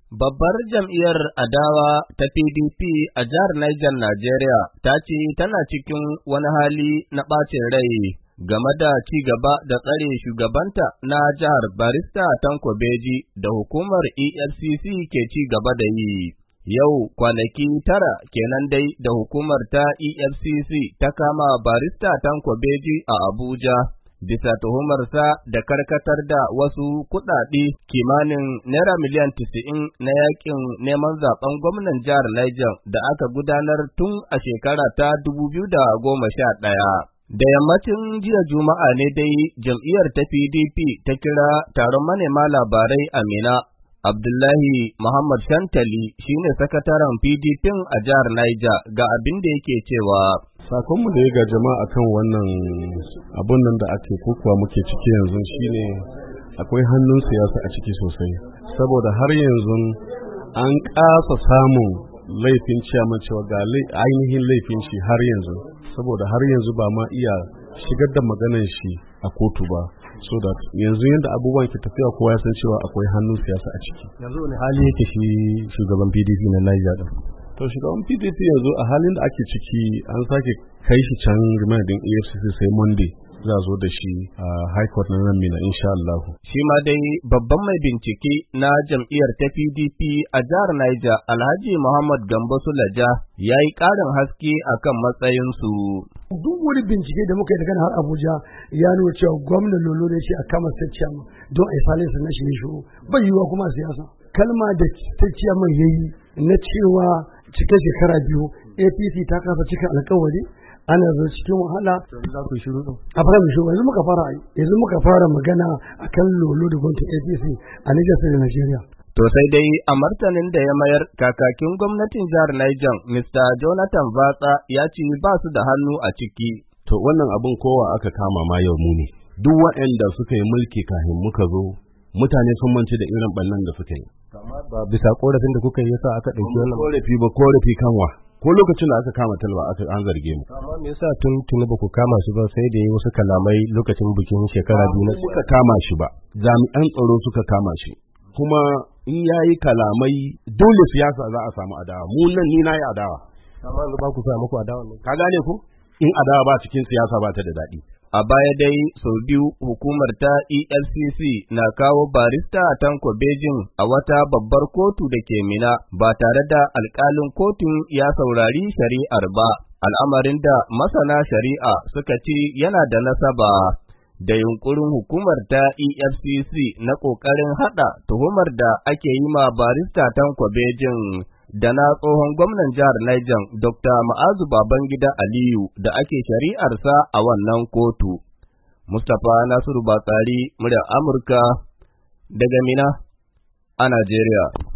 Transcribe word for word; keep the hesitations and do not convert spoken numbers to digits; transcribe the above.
Babbar jam'iyyar adawa ta P D P a jihar Niger Najeriya ta ce tana cikin wani hali na ɓacin rai game da ci gaba da tsare shugabanta na jihar Barista Tanko Beji da hukumar E F C C ke ci gaba da yi. Yau kwanaki tara kenan dai da hukumar ta E F C C ta kama Barista Tanko Beji a Abuja. Bisa tuhumarsa da karkatar da wasu kuɗaɗe kimanin naira miliyan tisa'in na yakin neman zaben gwamnan jihar Niger da aka gudanar tun a shekara ta dubu biyu da goma sha ɗaya. Da yammacin jiya Juma'a ne dai jam'iyyar ta P D P ta kira taron manema labarai a Mina. Abdullahi Muhammad Shantali shine sakataren P D P a jihar Niger ga abin da yake cewa. Sakonmu da ya ga jama'a kan wannan abun nan da ake kokuwa muke ciki yanzu shine akwai hannun siyasa a ciki sosai, saboda har yanzu an kasa samun laifin ciyaman cewa ga ainihin laifin shi har yanzu, saboda har yanzu ba ma iya shigar da maganar shi a kotu ba, so that yanzu yadda abubuwan ke tafiya kowa ya san cewa akwai hannun siyasa a ciki. Yanzu wani hali yake shi shugaban P D P na Niger din? To shugaban P D P yanzu a halin da ake ciki an sake kai shi can rimadin E F C C sai Monday za zo da shi a High Court na nan Mina insha Allah. Shi ma dai babban mai bincike na jam'iyyar ta P D P a jihar Niger Alhaji Muhammad Gambo Sulaja ya yi ƙarin haske akan matsayinsu. Duk wani bincike da muka yi daga har Abuja ya nuna cewa gwamnan Lolo ne shi a kama state chairman don a yi salinsa na shi ne shuru. Bai yiwuwa kuma a siyasa. Kalma da state chairman ya yi na cewa cikin shekara biyu A P C ta kafa cikin alkawari ana zo cikin wahala za ku shiru din a fara mu shiru yanzu muka fara yanzu muka fara magana akan Lolo da gwamnatin A P C a Niger State da Nigeria. To sai dai a martanin da ya mayar kakakin gwamnatin jihar Niger Mister Jonathan Vatsa ya ce ba su da hannu a ciki. To wannan abin kowa aka kama ma yau mu ne. Duk waɗanda suka yi mulki kafin muka zo mutane sun mance da irin ɓallan da suka yi. Amma ba bisa korafin da kuka yi yasa aka ɗauki wannan korafi ba korafi kanwa. Ko lokacin da aka kama Talba aka an zarge mu. Amma me yasa tun tuni ba ku kama shi ba sai da yi wasu kalamai lokacin bikin shekara biyu na suka kama shi ba. Jami'an tsaro suka kama shi. Kuma in yayi kalamai dole siyasa za a samu adawa. Mu nan ni nayi adawa. Amma yanzu ba ku sa muku adawa ne. Ka gane ko? In adawa ba cikin siyasa ba ta da daɗi. A baya dai sau biyu hukumar ta E F C C na kawo Barista Tanko Beji a wata babbar kotu da ke Mina ba tare da alƙalin kotun ya saurari shari'ar ba, al'amarin da masana shari'a suka ce yana da nasaba da yunkurin hukumar ta E F C C na ƙoƙarin haɗa tuhumar da ake yi ma Barista Tanko Beji da na tsohon gwamnan jihar Niger Doctor Ma'azu Babangida Aliyu da ake shari'arsa a wannan kotu. Mustapha Nasiru Batsari, muryar Amurka daga Mina a Najeriya.